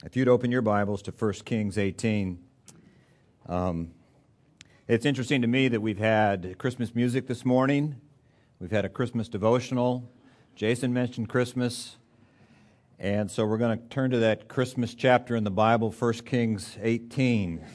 If you'd open your Bibles to 1 Kings 18. It's interesting to me that we've had Christmas music this morning. We've had a Christmas devotional. Jason mentioned Christmas. And so we're going to turn to that Christmas chapter in the Bible, 1 Kings 18.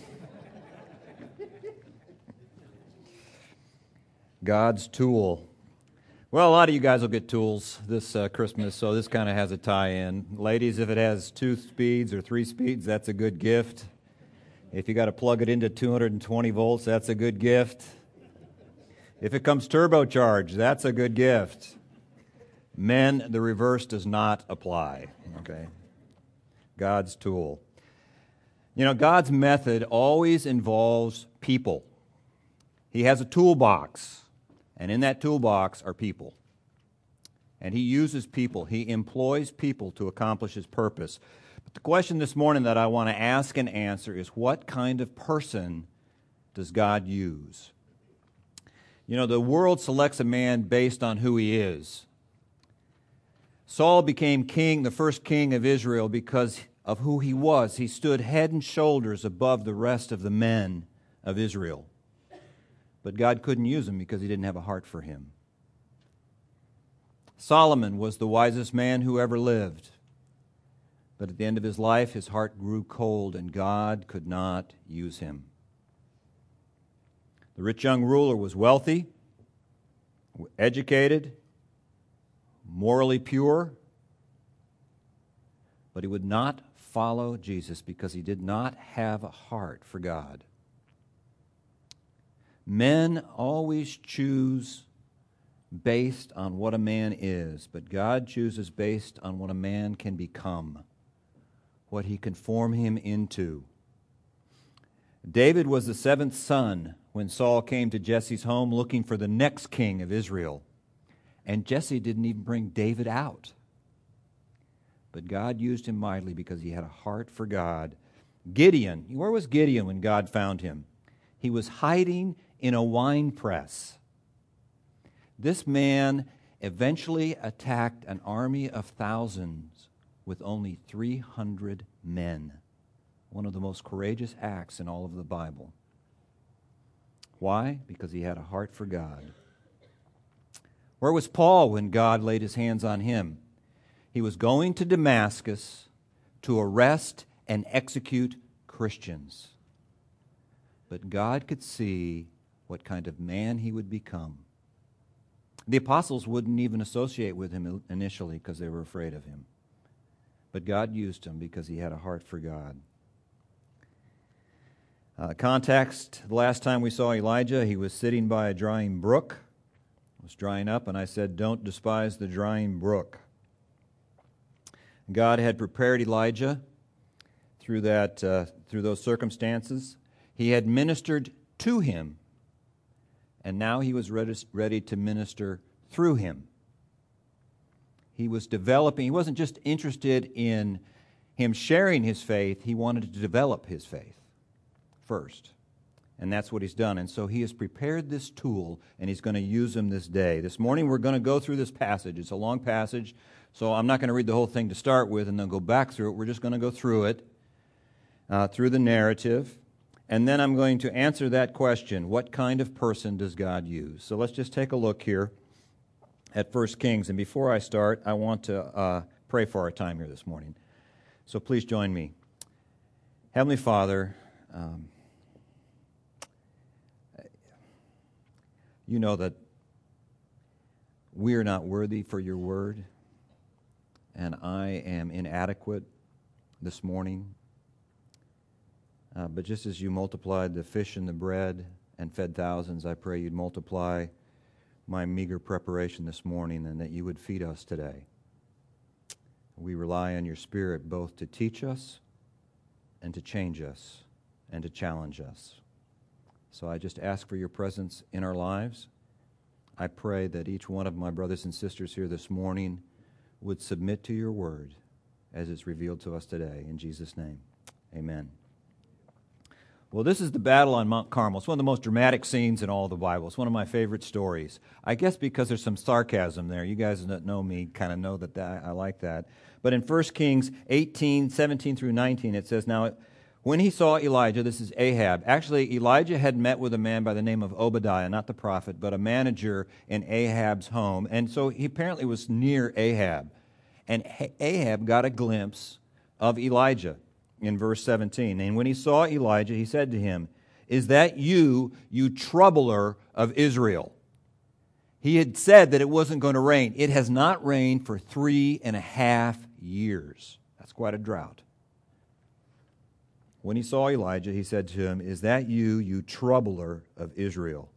God's tool. Well, a lot of you guys will get tools this Christmas, so this kind of has a tie-in. Ladies, if it has 2 speeds or 3 speeds, that's a good gift. If you got to plug it into 220 volts, that's a good gift. If it comes turbocharged, that's a good gift. Men, the reverse does not apply. Okay? God's tool. You know, God's method always involves people. He has a toolbox. And in that toolbox are people. And He uses people. He employs people to accomplish His purpose. But the question this morning that I want to ask and answer is, what kind of person does God use? You know, the world selects a man based on who he is. Saul became king, the first king of Israel, because of who he was. He stood head and shoulders above the rest of the men of Israel. But God couldn't use him because He didn't have a heart for him. Solomon was the wisest man who ever lived. But at the end of his life, his heart grew cold and God could not use him. The rich young ruler was wealthy, educated, morally pure, but he would not follow Jesus because he did not have a heart for God. Men always choose based on what a man is, but God chooses based on what a man can become, what He can form him into. David was the 7th son when Saul came to Jesse's home looking for the next king of Israel. And Jesse didn't even bring David out. But God used him mightily because he had a heart for God. Gideon, where was Gideon when God found him? He was hiding in a wine press. This man eventually attacked an army of thousands with only 300 men. One of the most courageous acts in all of the Bible. Why? Because he had a heart for God. Where was Paul when God laid His hands on him? He was going to Damascus to arrest and execute Christians. But God could see what kind of man he would become. The apostles wouldn't even associate with him initially because they were afraid of him. But God used him because he had a heart for God. Context, the last time we saw Elijah, he was sitting by a drying brook. It was drying up, and I said, don't despise the drying brook. God had prepared Elijah through those circumstances. He had ministered to him, and now he was ready to minister through him. He was developing. He wasn't just interested in him sharing his faith. He wanted to develop his faith first. And that's what he's done. And so he has prepared this tool, and he's going to use them this day. This morning we're going to go through this passage. It's a long passage, so I'm not going to read the whole thing to start with and then go back through it. We're just going to go through it, through the narrative. And then I'm going to answer that question, what kind of person does God use? So let's just take a look here at 1 Kings. And before I start, I want to pray for our time here this morning. So please join me. Heavenly Father, you know that we are not worthy for your word, and I am inadequate this morning. But just as you multiplied the fish and the bread and fed thousands, I pray you'd multiply my meager preparation this morning and that you would feed us today. We rely on your Spirit both to teach us and to change us and to challenge us. So I just ask for your presence in our lives. I pray that each one of my brothers and sisters here this morning would submit to your word as it's revealed to us today. In Jesus' name, amen. Well, this is the battle on Mount Carmel. It's one of the most dramatic scenes in all of the Bible. It's one of my favorite stories. I guess because there's some sarcasm there. You guys that know me kind of know that I like that. But in 1 Kings 18, 17 through 19, it says, Now, when he saw Elijah, this is Ahab. Actually, Elijah had met with a man by the name of Obadiah, not the prophet, but a manager in Ahab's home. And so he apparently was near Ahab. And Ahab got a glimpse of Elijah in verse 17. And when he saw Elijah, he said to him, Is that you, you troubler of Israel? He had said that it wasn't going to rain. It has not rained for 3.5 years. That's quite a drought. When he saw Elijah, he said to him, Is that you, you troubler of Israel?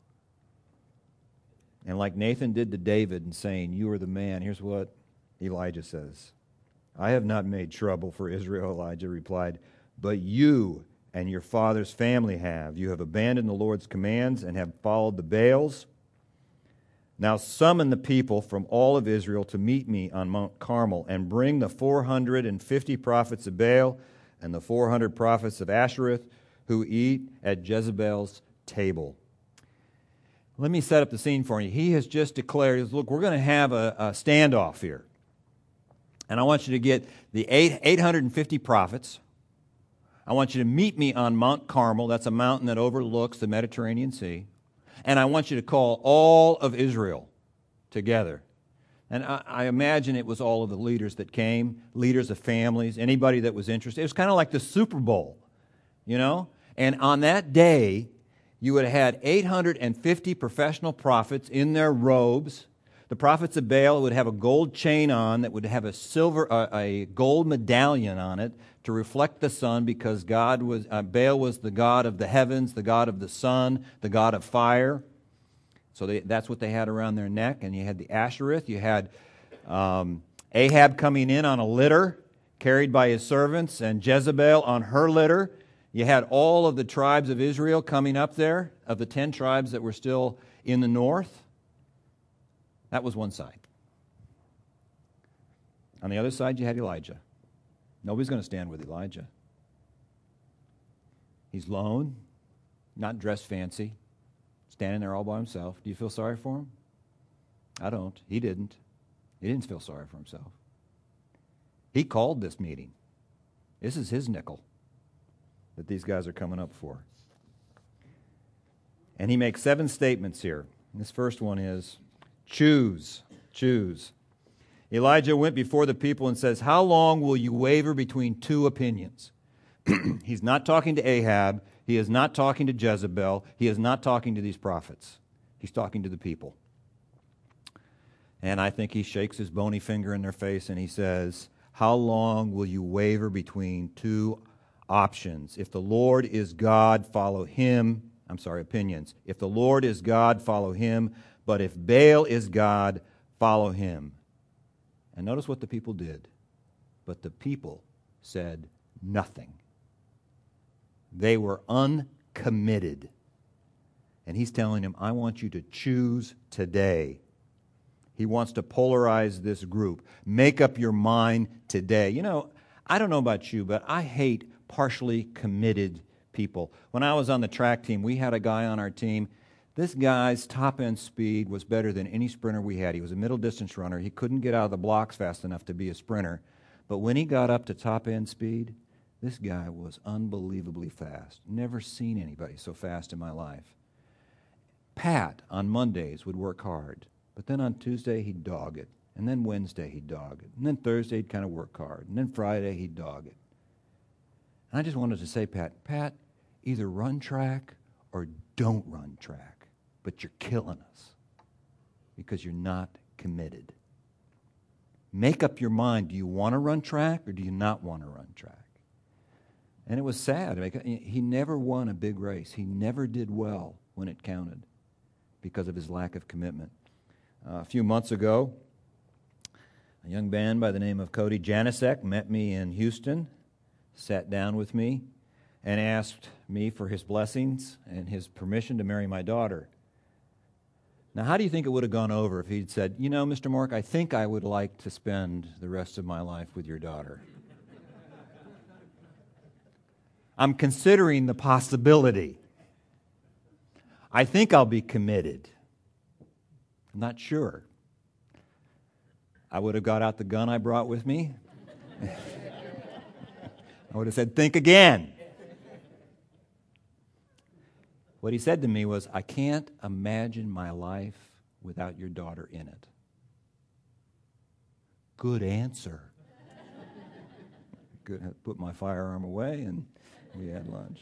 And like Nathan did to David in saying, You are the man, here's what Elijah says. I have not made trouble for Israel, Elijah replied, but you and your father's family have. You have abandoned the Lord's commands and have followed the Baals. Now summon the people from all of Israel to meet me on Mount Carmel and bring the 450 prophets of Baal and the 400 prophets of Ashereth who eat at Jezebel's table. Let me set up the scene for you. He has just declared, look, we're going to have a standoff here. And I want you to get the 850 prophets. I want you to meet me on Mount Carmel. That's a mountain that overlooks the Mediterranean Sea. And I want you to call all of Israel together. And I imagine it was all of the leaders that came, leaders of families, anybody that was interested. It was kind of like the Super Bowl, you know? And on that day, you would have had 850 professional prophets in their robes. The prophets of Baal would have a gold chain on that would have a gold medallion on it to reflect the sun, because Baal was the god of the heavens, the god of the sun, the god of fire. So that's what they had around their neck. And you had the Ashereth. You had Ahab coming in on a litter carried by his servants, and Jezebel on her litter. You had all of the tribes of Israel coming up there, of the 10 tribes that were still in the north. That was one side. On the other side, you had Elijah. Nobody's going to stand with Elijah. He's lone, not dressed fancy, standing there all by himself. Do you feel sorry for him? I don't. He didn't. He didn't feel sorry for himself. He called this meeting. This is his nickel that these guys are coming up for. And he makes 7 statements here. And this first one is, choose. Elijah went before the people and says, How long will you waver between 2 opinions? He's not talking to Ahab. He is not talking to Jezebel. He is not talking to these prophets. He's talking to the people. And I think he shakes his bony finger in their face and he says, How long will you waver between 2 options? If the Lord is God, follow him. Opinions. If the Lord is God, follow him. But if Baal is God, follow him. And notice what the people did. But the people said nothing. They were uncommitted. And he's telling them, I want you to choose today. He wants to polarize this group. Make up your mind today. You know, I don't know about you, but I hate partially committed people. When I was on the track team, we had a guy on our team. This guy's top-end speed was better than any sprinter we had. He was a middle-distance runner. He couldn't get out of the blocks fast enough to be a sprinter. But when he got up to top-end speed, this guy was unbelievably fast. Never seen anybody so fast in my life. Pat, on Mondays, would work hard. But then on Tuesday, he'd dog it. And then Wednesday, he'd dog it. And then Thursday, he'd kind of work hard. And then Friday, he'd dog it. And I just wanted to say, Pat, either run track or don't run track. But you're killing us because you're not committed. Make up your mind. Do you want to run track or do you not want to run track? And it was sad. He never won a big race. He never did well when it counted because of his lack of commitment. A few months ago, a young man by the name of Cody Janisek met me in Houston, sat down with me, and asked me for his blessings and his permission to marry my daughter. Now, how do you think it would have gone over if he'd said, you know, Mr. Mark, I think I would like to spend the rest of my life with your daughter? I'm considering the possibility. I think I'll be committed. I'm not sure. I would have got out the gun I brought with me. I would have said, think again. What he said to me was, I can't imagine my life without your daughter in it. Good answer. Good. Put my firearm away and we had lunch.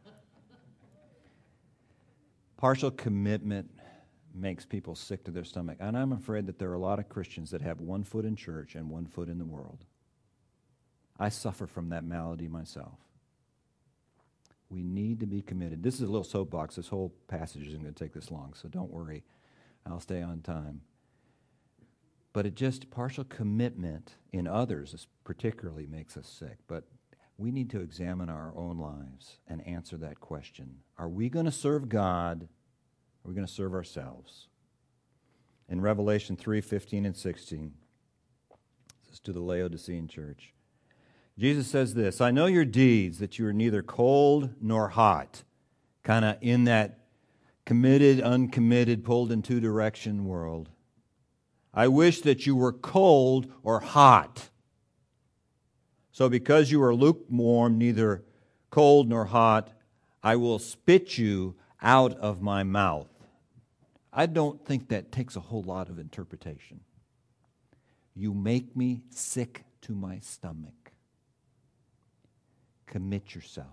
Partial commitment makes people sick to their stomach. And I'm afraid that there are a lot of Christians that have one foot in church and one foot in the world. I suffer from that malady myself. We need to be committed. This is a little soapbox. This whole passage isn't going to take this long, so don't worry. I'll stay on time. But partial commitment in others particularly makes us sick. But we need to examine our own lives and answer that question. Are we going to serve God? Or are we going to serve ourselves? In Revelation 3:15 and 16, this is to the Laodicean church. Jesus says this, I know your deeds, that you are neither cold nor hot, kind of in that committed, uncommitted, pulled in two-direction world. I wish that you were cold or hot. So because you are lukewarm, neither cold nor hot, I will spit you out of my mouth. I don't think that takes a whole lot of interpretation. You make me sick to my stomach. Commit yourself.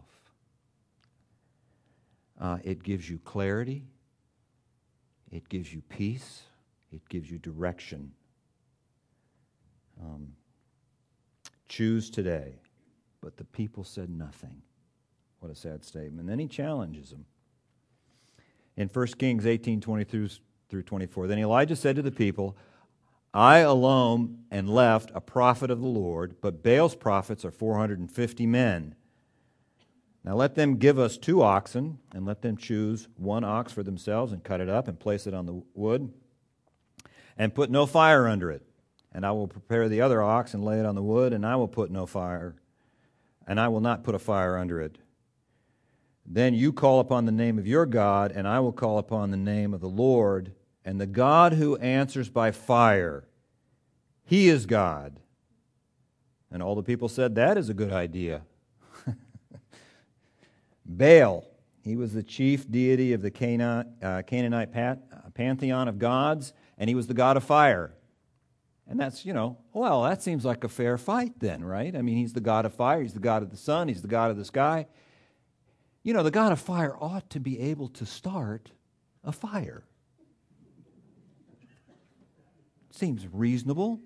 It gives you clarity. It gives you peace. It gives you direction. Choose today. But the people said nothing. What a sad statement. Then he challenges them. In 1 Kings 18:20 through 24, then Elijah said to the people, I alone am left a prophet of the Lord, but Baal's prophets are 450 men. Now let them give us 2 oxen, and let them choose 1 ox for themselves, and cut it up, and place it on the wood, and put no fire under it. And I will prepare the other ox, and lay it on the wood, and I will put no fire, and I will not put a fire under it. Then you call upon the name of your God, and I will call upon the name of the Lord, and the God who answers by fire, He is God. And all the people said, that is a good idea. Baal, he was the chief deity of the Canaanite pantheon of gods, and he was the god of fire. And that's, that seems like a fair fight then, right? I mean, he's the god of fire, he's the god of the sun, he's the god of the sky. The god of fire ought to be able to start a fire. Seems reasonable.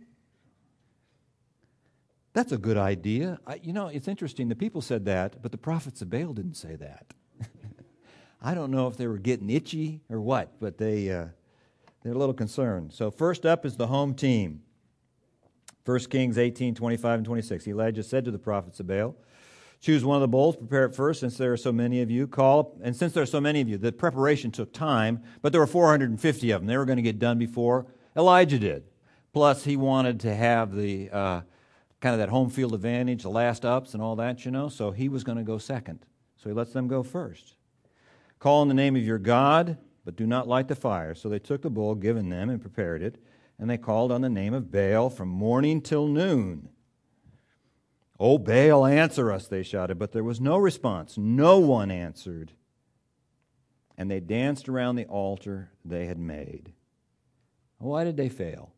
That's a good idea. It's interesting. The people said that, but the prophets of Baal didn't say that. I don't know if they were getting itchy or what, but they're a little concerned. So first up is the home team. 1 Kings 18:25 and 26. Elijah said to the prophets of Baal, choose one of the bulls, prepare it first, since there are so many of you. Since there are so many of you, the preparation took time, but there were 450 of them. They were going to get done before Elijah did. Plus, he wanted to have the kind of that home field advantage, the last ups and all that, so he was going to go second. So he lets them go first. Call on the name of your God, but do not light the fire. So they took the bull given them and prepared it, and they called on the name of Baal from morning till noon. "O Baal, answer us," they shouted, but there was no response. No one answered. And they danced around the altar they had made. Why did they fail?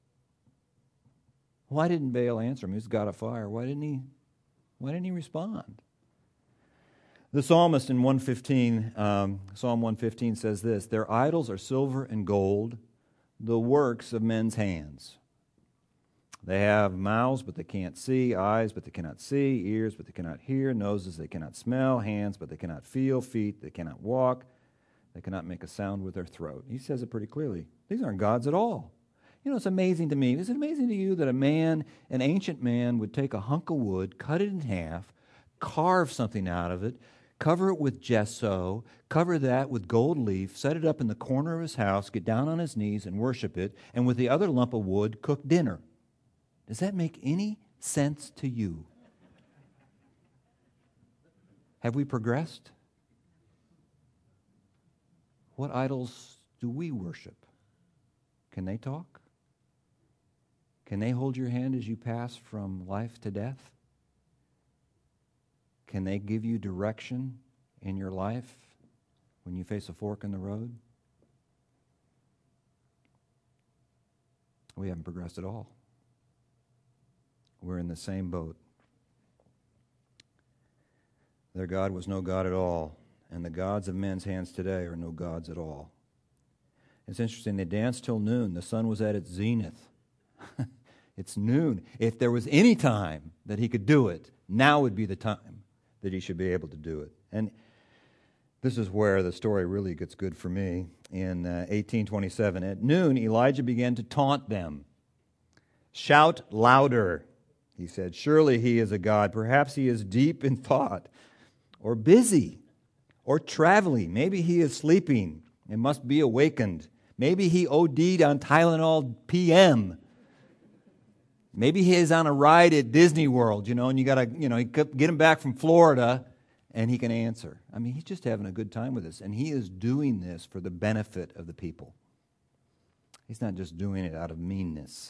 Why didn't Baal answer him? He's the god of fire. Why didn't he respond? The psalmist in Psalm 115 says this, "Their idols are silver and gold, the works of men's hands. They have mouths, but they can't see, eyes, but they cannot see, ears, but they cannot hear, noses they cannot smell, hands, but they cannot feel, feet they cannot walk, they cannot make a sound with their throat." He says it pretty clearly. These aren't gods at all. It's amazing to me. Is it amazing to you that an ancient man, would take a hunk of wood, cut it in half, carve something out of it, cover it with gesso, cover that with gold leaf, set it up in the corner of his house, get down on his knees and worship it, and with the other lump of wood, cook dinner? Does that make any sense to you? Have we progressed? What idols do we worship? Can they talk? Can they hold your hand as you pass from life to death? Can they give you direction in your life when you face a fork in the road? We haven't progressed at all. We're in the same boat. Their God was no God at all, and the gods of men's hands today are no gods at all. It's interesting, they danced till noon. The sun was at its zenith. It's noon. If there was any time that he could do it, now would be the time that he should be able to do it. And this is where the story really gets good for me. In 1827, at noon, Elijah began to taunt them. "Shout louder," he said. "Surely he is a god. Perhaps he is deep in thought, or busy, or traveling. Maybe he is sleeping and must be awakened. Maybe he OD'd on Tylenol PM. Maybe he is on a ride at Disney World, and you got to, get him back from Florida, and he can answer." I mean, he's just having a good time with this, and he is doing this for the benefit of the people. He's not just doing it out of meanness.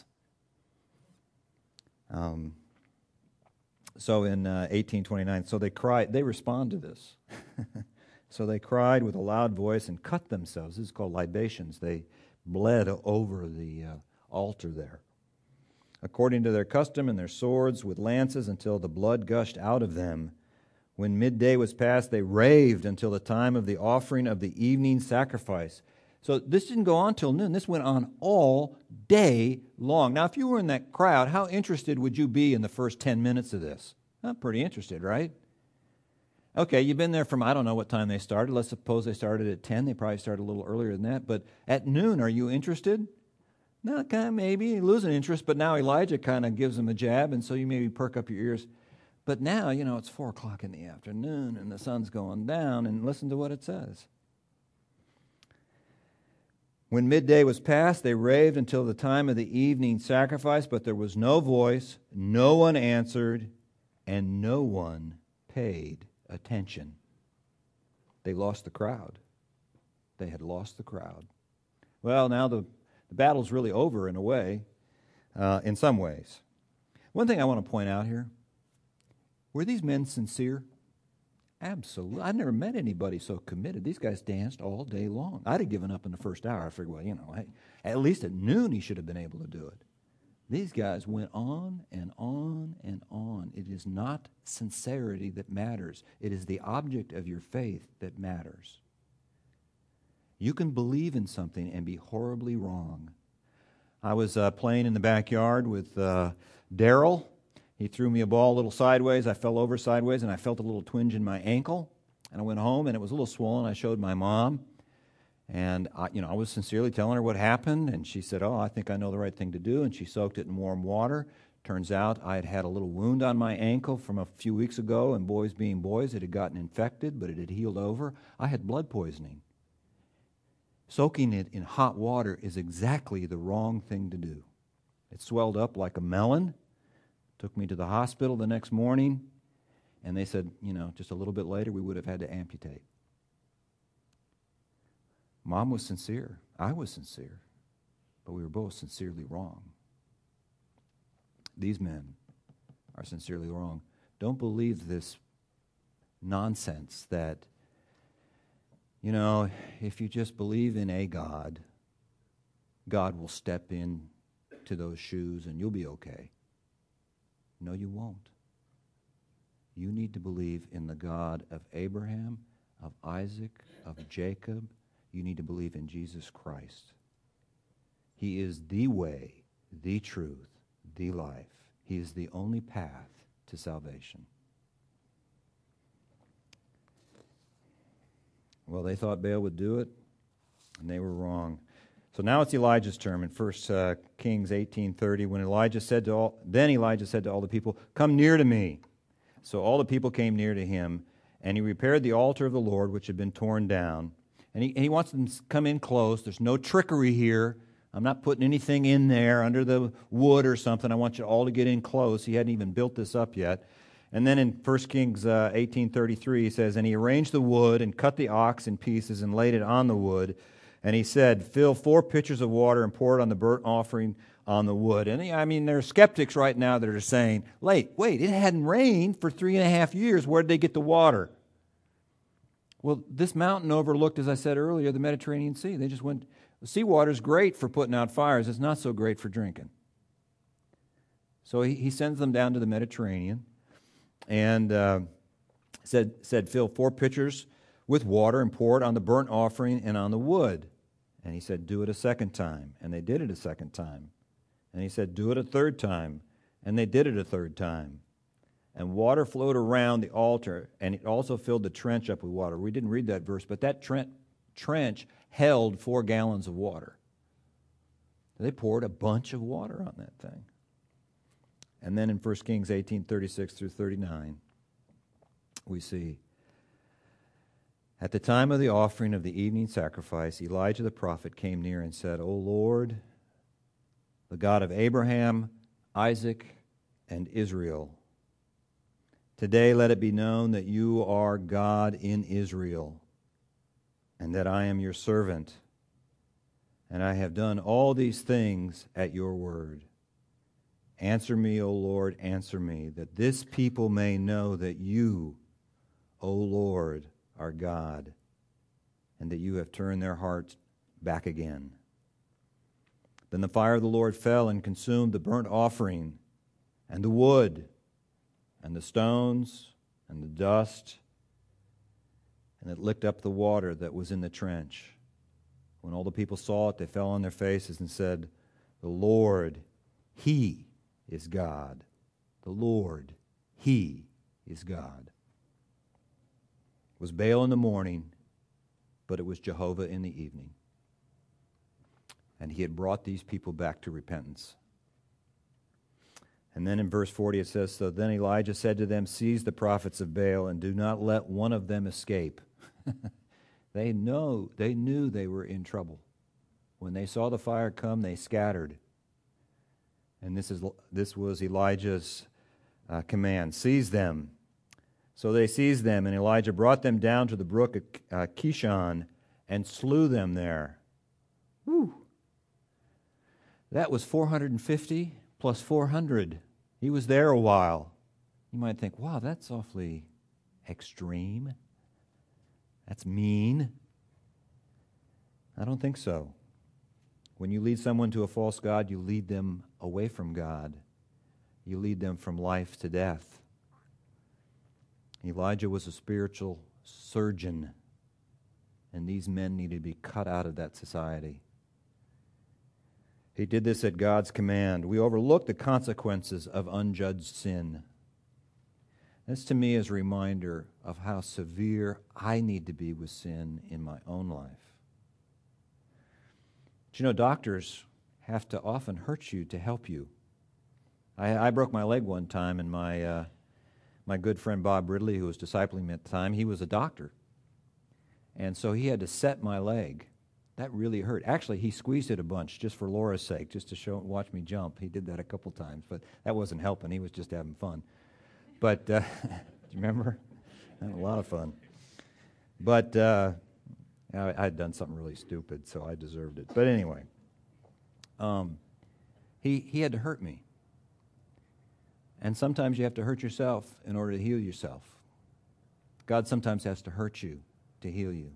So in 1829, so they cried. They respond to this. So they cried with a loud voice and cut themselves. This is called libations. They bled over the altar there, according to their custom, and their swords with lances until the blood gushed out of them. When midday was past, they raved until the time of the offering of the evening sacrifice. So this didn't go on till noon. This went on all day long. Now, if you were in that crowd, how interested would you be in the first 10 minutes of this? Pretty interested, right? Okay, you've been there from, I don't know what time they started. Let's suppose they started at 10. They probably started a little earlier than that. But at noon, are you interested? No, kind of maybe losing interest, but now Elijah kind of gives them a jab, and so you maybe perk up your ears. But now, it's 4 o'clock in the afternoon, and the sun's going down, and listen to what it says. When midday was past, they raved until the time of the evening sacrifice, but there was no voice, no one answered, and no one paid attention. They lost the crowd. They had lost the crowd. Well, now the battle's really over in a way, in some ways. One thing I want to point out here, were these men sincere? Absolutely. I've never met anybody so committed. These guys danced all day long. I'd have given up in the first hour. I figured, hey, at least at noon he should have been able to do it. These guys went on and on and on. It is not sincerity that matters. It is the object of your faith that matters. You can believe in something and be horribly wrong. I was playing in the backyard with Daryl. He threw me a ball a little sideways. I fell over sideways, and I felt a little twinge in my ankle. And I went home, and it was a little swollen. I showed my mom, and I was sincerely telling her what happened. And she said, "Oh, I think I know the right thing to do." And she soaked it in warm water. Turns out I had had a little wound on my ankle from a few weeks ago, and boys being boys, it had gotten infected, but it had healed over. I had blood poisoning. Soaking it in hot water is exactly the wrong thing to do. It swelled up like a melon. Took me to the hospital the next morning, and they said, just a little bit later, we would have had to amputate. Mom was sincere. I was sincere. But we were both sincerely wrong. These men are sincerely wrong. Don't believe this nonsense that, if you just believe in a God, God will step in to those shoes and you'll be okay. No, you won't. You need to believe in the God of Abraham, of Isaac, of Jacob. You need to believe in Jesus Christ. He is the way, the truth, the life. He is the only path to salvation. Well, they thought Baal would do it, and they were wrong. So now it's Elijah's term in 1 Kings 18:30. When Elijah said to all the people, "Come near to me." So all the people came near to him, and he repaired the altar of the Lord, which had been torn down. And he wants them to come in close. There's no trickery here. I'm not putting anything in there under the wood or something. I want you all to get in close. He hadn't even built this up yet. And then in 1 Kings 18:33, he says, "And he arranged the wood and cut the ox in pieces and laid it on the wood. And he said, 'Fill 4 pitchers of water and pour it on the burnt offering on the wood.'" And I mean, there are skeptics right now that are saying, wait, it hadn't rained for 3.5 years. Where did they get the water? Well, this mountain overlooked, as I said earlier, the Mediterranean Sea. They just went, seawater is great for putting out fires. It's not so great for drinking. So he sends them down to the Mediterranean and said, "Fill 4 pitchers with water and pour it on the burnt offering and on the wood." And he said, "Do it a second time." And they did it a second time. And he said, "Do it a third time." And they did it a third time. And water flowed around the altar, and it also filled the trench up with water. We didn't read that verse, but that trench held 4 gallons of water. They poured a bunch of water on that thing. And then in 1 Kings 18:36 through 39, we see, "At the time of the offering of the evening sacrifice, Elijah the prophet came near and said, 'O Lord, the God of Abraham, Isaac, and Israel, today let it be known that you are God in Israel, and that I am your servant, and I have done all these things at your word. Answer me, O Lord, answer me, that this people may know that you, O Lord, are God, and that you have turned their hearts back again.' Then the fire of the Lord fell and consumed the burnt offering, and the wood, and the stones, and the dust, and it licked up the water that was in the trench. When all the people saw it, they fell on their faces and said, 'The Lord, He is God. The Lord, He is God.' It was Baal in the morning, but it was Jehovah in the evening. And he had brought these people back to repentance." And then in verse 40 it says, "So then Elijah said to them, 'Seize the prophets of Baal and do not let one of them escape.'" They knew they were in trouble. When they saw the fire come, they scattered. And this was Elijah's command: "Seize them." So they seized them, and Elijah brought them down to the brook at Kishon and slew them there. Whew. That was 450 plus 400. He was there a while. You might think, wow, that's awfully extreme. That's mean. I don't think so. When you lead someone to a false god, you lead them away from God. You lead them from life to death. Elijah was a spiritual surgeon, and these men needed to be cut out of that society. He did this at God's command. We overlook the consequences of unjudged sin. This to me is a reminder of how severe I need to be with sin in my own life. But you know, doctors have to often hurt you to help you. I broke my leg one time, and my good friend Bob Ridley, who was discipling me at the time, he was a doctor. And so he had to set my leg. That really hurt. Actually, he squeezed it a bunch just for Laura's sake, just to watch me jump. He did that a couple times, but that wasn't helping. He was just having fun. But, do you remember? I had a lot of fun. But I had done something really stupid, so I deserved it. But anyway, he had to hurt me. And sometimes you have to hurt yourself in order to heal yourself. God sometimes has to hurt you to heal you.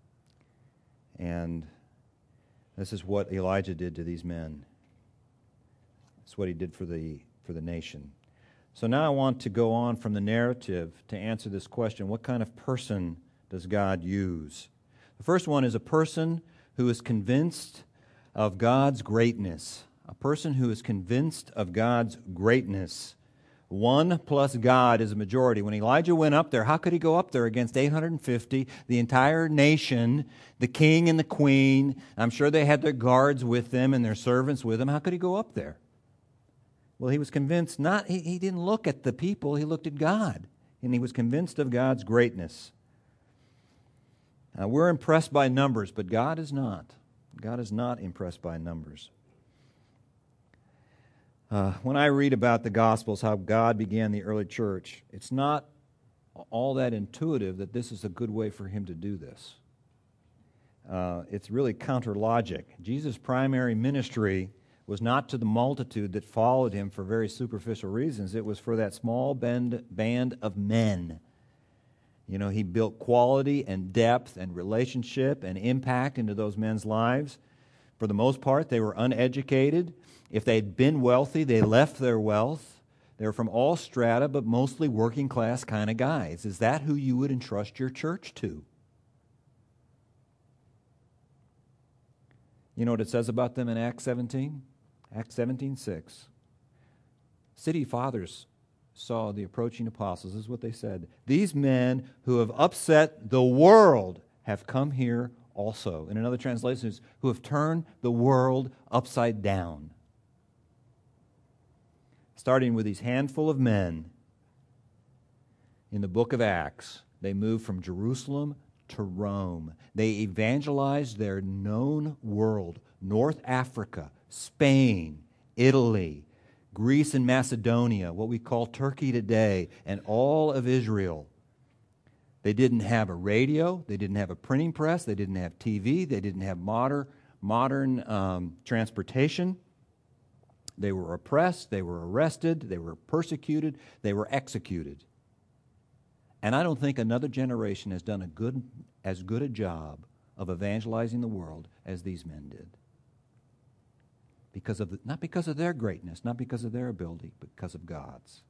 And this is what Elijah did to these men. It's what he did for the nation. So now I want to go on from the narrative to answer this question: what kind of person does God use? The first one is a person who is convinced of God's greatness. A person who is convinced of God's greatness. 1 plus God is a majority. When Elijah went up there, how could he go up there against 850, the entire nation, the king and the queen? I'm sure they had their guards with them and their servants with them. How could he go up there? Well, he was convinced he didn't look at the people, he looked at God. And he was convinced of God's greatness. Now, we're impressed by numbers, but God is not. God is not impressed by numbers. When I read about the Gospels, how God began the early church, it's not all that intuitive that this is a good way for him to do this. It's really counter logic. Jesus' primary ministry was not to the multitude that followed him for very superficial reasons. It was for that small band of men. You know, he built quality and depth and relationship and impact into those men's lives. For the most part, they were uneducated. If they'd been wealthy, they left their wealth. They were from all strata, but mostly working class kind of guys. Is that who you would entrust your church to? You know what it says about them in Acts 17? Acts 17:6. City fathers saw the approaching apostles. This is what they said. These men who have upset the world have come here also. In another translation, it's who have turned the world upside down. Starting with these handful of men in the book of Acts, they moved from Jerusalem to Rome. They evangelized their known world, North Africa, Spain, Italy, Greece and Macedonia, what we call Turkey today, and all of Israel. They didn't have a radio, they didn't have a printing press, they didn't have TV, they didn't have modern transportation. They were oppressed, they were arrested, they were persecuted, they were executed. And I don't think another generation has done as good a job of evangelizing the world as these men did. Not because of their greatness, not because of their ability, but because of God's.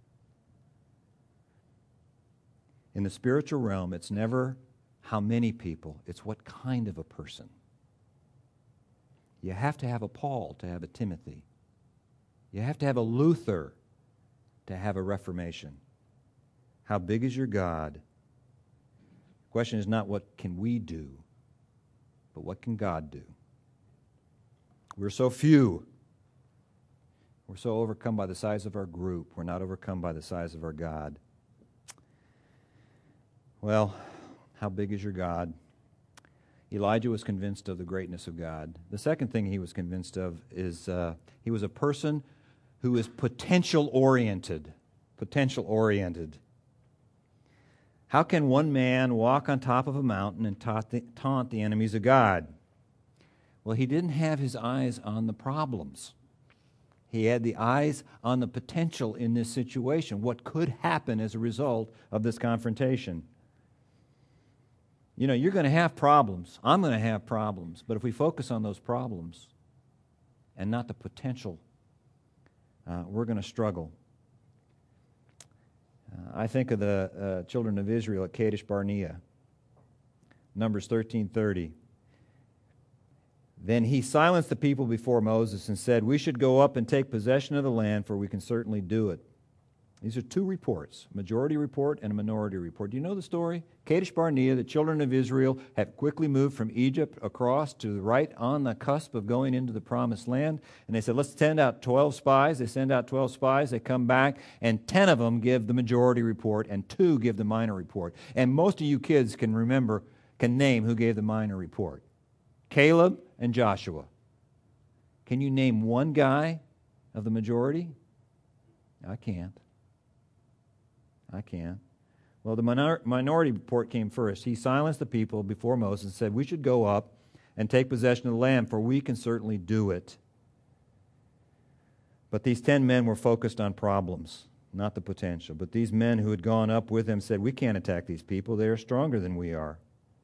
In the spiritual realm, it's never how many people, it's what kind of a person. You have to have a Paul to have a Timothy. You have to have a Luther to have a Reformation. How big is your God? The question is not what can we do, but what can God do? We're so few. We're so overcome by the size of our group. We're not overcome by the size of our God. Well, how big is your God? Elijah was convinced of the greatness of God. The second thing he was convinced of is he was a person who is potential-oriented. Potential-oriented. How can one man walk on top of a mountain and taunt the enemies of God? Well, he didn't have his eyes on the problems. He had the eyes on the potential in this situation, what could happen as a result of this confrontation. You know, you're going to have problems. I'm going to have problems. But if we focus on those problems and not the potential, we're going to struggle. I think of the children of Israel at Kadesh Barnea, Numbers 13:30. Then he silenced the people before Moses and said, "We should go up and take possession of the land, for we can certainly do it." These are two reports, a majority report and a minority report. Do you know the story? Kadesh Barnea, the children of Israel, had quickly moved from Egypt across to the right on the cusp of going into the promised land. And they said, let's send out 12 spies. They send out 12 spies. They come back, and 10 of them give the majority report, and 2 give the minor report. And most of you kids can name who gave the minor report. Caleb and Joshua. Can you name one guy of the majority? I can't. Well, the minority report came first. He silenced the people before Moses and said, "We should go up and take possession of the land, for we can certainly do it." But these 10 men were focused on problems, not the potential. But these men who had gone up with him said, "We can't attack these people. They are stronger than we are."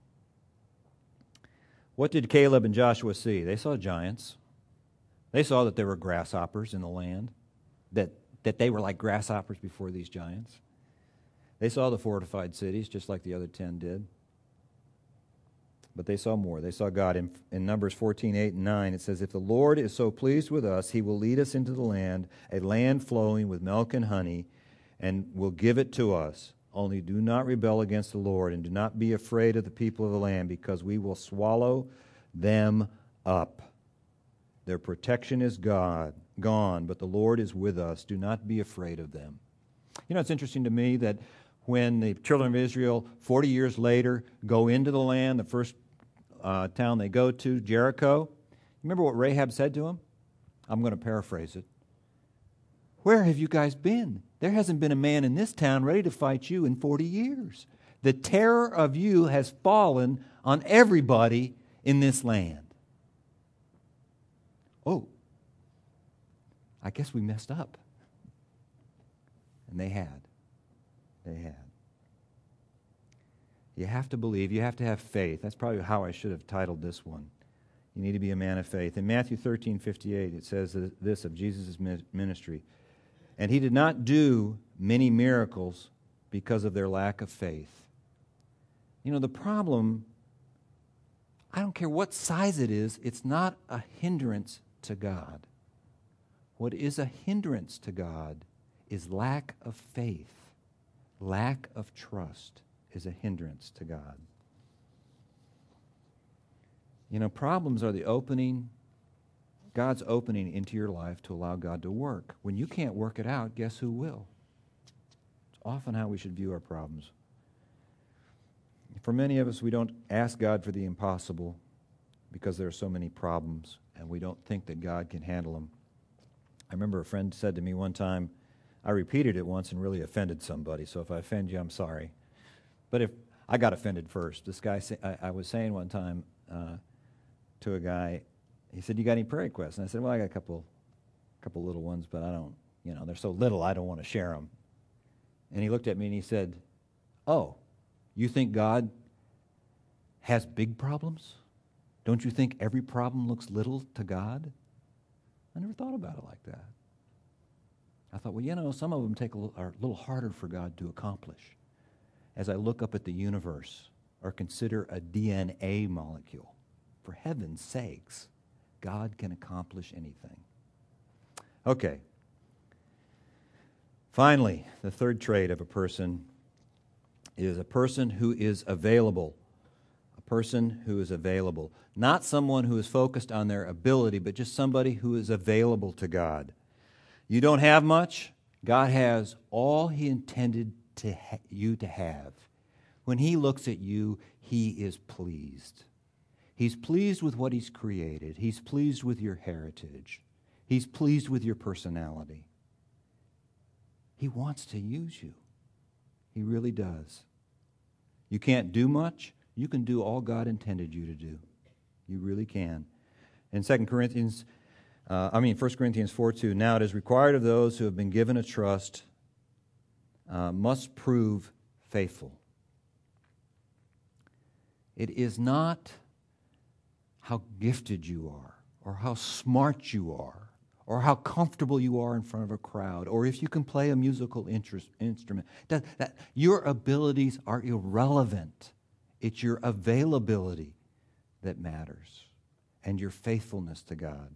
What did Caleb and Joshua see? They saw giants. They saw that there were grasshoppers in the land, that they were like grasshoppers before these giants. They saw the fortified cities, just like the other 10 did. But they saw more. They saw God. In Numbers 14:8 and 9, it says, "If the Lord is so pleased with us, he will lead us into the land, a land flowing with milk and honey, and will give it to us. Only do not rebel against the Lord, and do not be afraid of the people of the land, because we will swallow them up. Their protection is gone, but the Lord is with us. Do not be afraid of them." You know, it's interesting to me that when the children of Israel, 40 years later, go into the land, the first town they go to, Jericho, remember what Rahab said to him? I'm going to paraphrase it. Where have you guys been? There hasn't been a man in this town ready to fight you in 40 years. The terror of you has fallen on everybody in this land. Oh, I guess we messed up. And they had. They had. You have to believe. You have to have faith. That's probably how I should have titled this one. You need to be a man of faith. In Matthew 13:58, it says this of Jesus' ministry. And he did not do many miracles because of their lack of faith. You know, the problem, I don't care what size it is, it's not a hindrance to God. What is a hindrance to God is lack of faith. Lack of trust is a hindrance to God. You know, problems are the opening, God's opening into your life to allow God to work. When you can't work it out, guess who will? It's often how we should view our problems. For many of us, we don't ask God for the impossible because there are so many problems, and we don't think that God can handle them. I remember a friend said to me one time, I repeated it once and really offended somebody, so if I offend you, I'm sorry. But if I got offended first. This guy, I was saying one time to a guy, he said, "You got any prayer requests?" And I said, "Well, I got a couple little ones, but I don't, they're so little I don't want to share them." And he looked at me and he said, "Oh, you think God has big problems? Don't you think every problem looks little to God?" I never thought about it like that. I thought, well, some of them are a little harder for God to accomplish. As I look up at the universe or consider a DNA molecule, for heaven's sakes, God can accomplish anything. Okay. Finally, the third trait of a person is a person who is available. A person who is available. Not someone who is focused on their ability, but just somebody who is available to God. You don't have much. God has all He intended you to have. When He looks at you, He is pleased. He's pleased with what He's created. He's pleased with your heritage. He's pleased with your personality. He wants to use you. He really does. You can't do much. You can do all God intended you to do. You really can. In 1 Corinthians 4:2, now it is required of those who have been given a trust must prove faithful. It is not how gifted you are, or how smart you are, or how comfortable you are in front of a crowd, or if you can play a musical instrument. That your abilities are irrelevant. It's your availability that matters, and your faithfulness to God.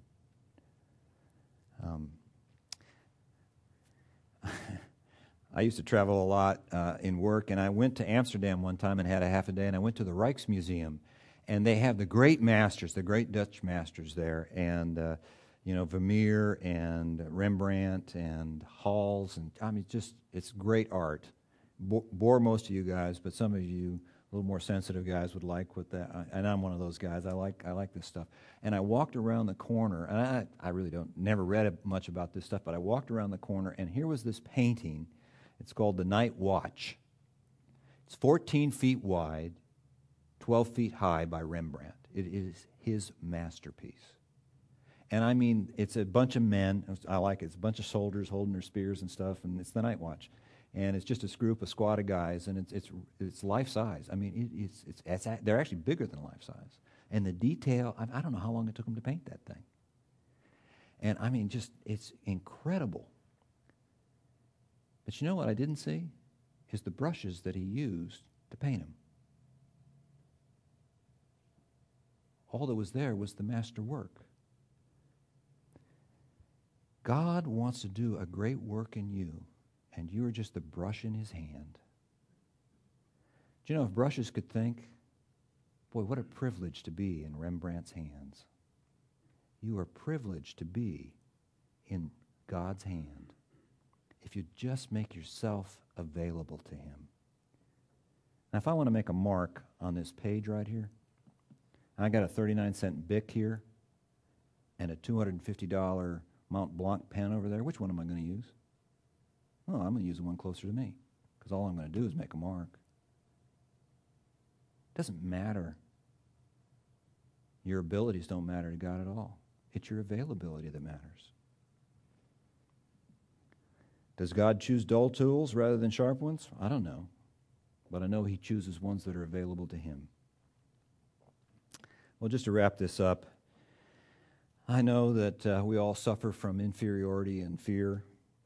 I used to travel a lot in work, and I went to Amsterdam one time and had a half a day, and I went to the Rijksmuseum, and they have the great masters, the great Dutch masters there, and Vermeer and Rembrandt and Hals, and it's great art. Bore most of you guys, but some of you a little more sensitive guys would like what that, and I'm one of those guys. I like this stuff. And I walked around the corner, and I really never read much about this stuff, but I walked around the corner, and here was this painting. It's called The Night Watch. It's 14 feet wide, 12 feet high by Rembrandt. It is his masterpiece. And I mean, it's a bunch of men. I like it. It's a bunch of soldiers holding their spears and stuff, and it's the night watch. And it's just a group, a squad of guys, and it's life size. I mean, they're actually bigger than life size. And the detail, I don't know how long it took them to paint that thing. And I mean, it's incredible. But you know what I didn't see? Is the brushes that he used to paint them. All that was there was the master work. God wants to do a great work in you, and you are just the brush in his hand. Do you know, if brushes could think, boy, what a privilege to be in Rembrandt's hands. You are privileged to be in God's hand if you just make yourself available to him. Now, if I want to make a mark on this page right here, I got a 39-cent Bic here and a $250 Mont Blanc pen over there. Which one am I going to use? Oh, I'm going to use the one closer to me because all I'm going to do is make a mark. It doesn't matter. Your abilities don't matter to God at all. It's your availability that matters. Does God choose dull tools rather than sharp ones? I don't know. But I know He chooses ones that are available to Him. Well, just to wrap this up, I know that we all suffer from inferiority and fear.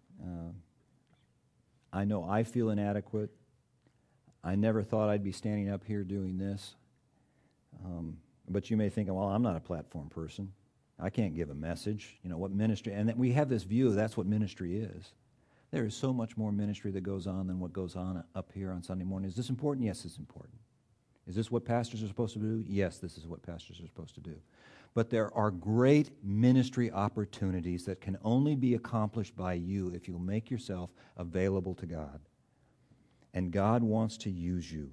I know I feel inadequate. I never thought I'd be standing up here doing this. But you may think, well, I'm not a platform person. I can't give a message. You know, what ministry? And we have this view that's what ministry is. There is so much more ministry that goes on than what goes on up here on Sunday morning. Is this important? Yes, it's important. Is this what pastors are supposed to do? Yes, this is what pastors are supposed to do. But there are great ministry opportunities that can only be accomplished by you if you'll make yourself available to God. And God wants to use you.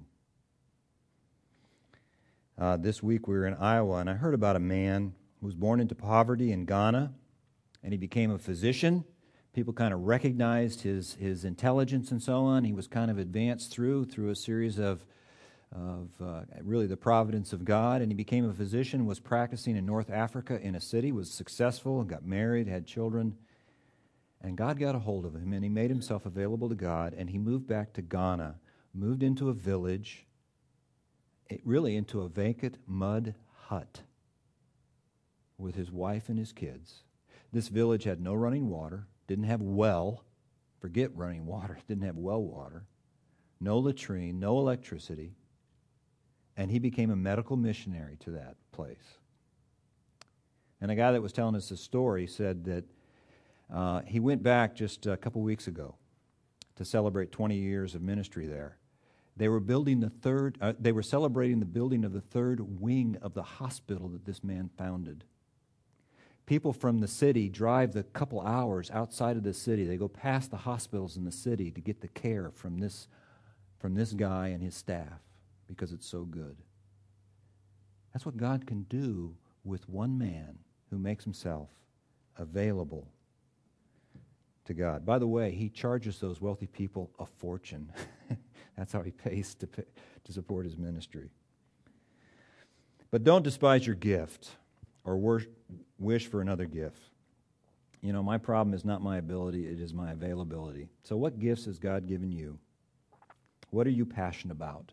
This week we were in Iowa, and I heard about a man who was born into poverty in Ghana, and he became a physician. People kind of recognized his intelligence and so on. He was kind of advanced through a series of really the providence of God, and he became a physician, was practicing in North Africa in a city, was successful, got married, had children, and God got a hold of him, and he made himself available to God, and he moved back to Ghana, moved into a village, really into a vacant mud hut with his wife and his kids. This village had no running water, didn't have well, forget running water, didn't have well water, no latrine, no electricity, and he became a medical missionary to that place. And a guy that was telling us this story said that he went back just a couple weeks ago to celebrate 20 years of ministry there. They were they were celebrating the building of the third wing of the hospital that this man founded. People from the city drive the couple hours outside of the city. They go past the hospitals in the city to get the care from this guy and his staff because it's so good. That's what God can do with one man who makes himself available to God. By the way, he charges those wealthy people a fortune. That's how he pays to support his ministry. But don't despise your gift or wish for another gift. You know, my problem is not my ability, it is my availability. So what gifts has God given you? What are you passionate about?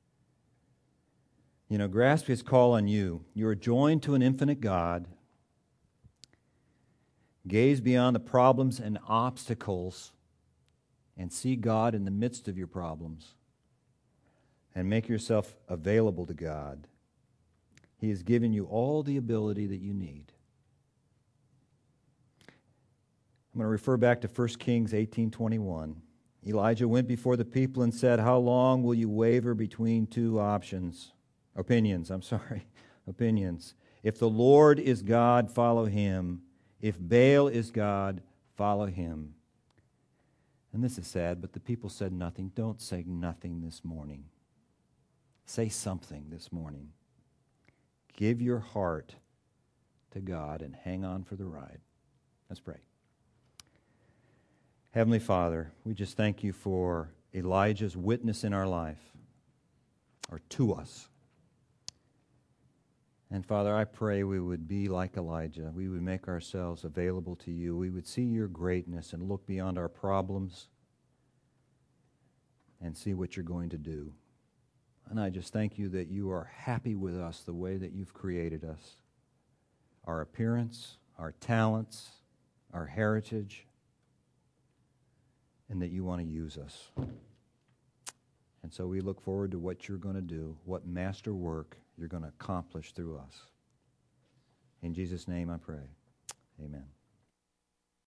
You know, grasp His call on you. You are joined to an infinite God. Gaze beyond the problems and obstacles and see God in the midst of your problems. And make yourself available to God. He has given you all the ability that you need. I'm going to refer back to 1 Kings 18:21. Elijah went before the people and said, "How long will you waver between two opinions. If the Lord is God, follow Him. If Baal is God, follow him." And this is sad, but the people said nothing. Don't say nothing this morning. Say something this morning. Give your heart to God and hang on for the ride. Let's pray. Heavenly Father, we just thank you for Elijah's witness in our life, or to us. And Father, I pray we would be like Elijah. We would make ourselves available to you. We would see your greatness and look beyond our problems and see what you're going to do. And I just thank you that you are happy with us the way that you've created us. Our appearance, our talents, our heritage, and that you want to use us. And so we look forward to what you're going to do, what master work you're going to accomplish through us. In Jesus' name I pray. Amen.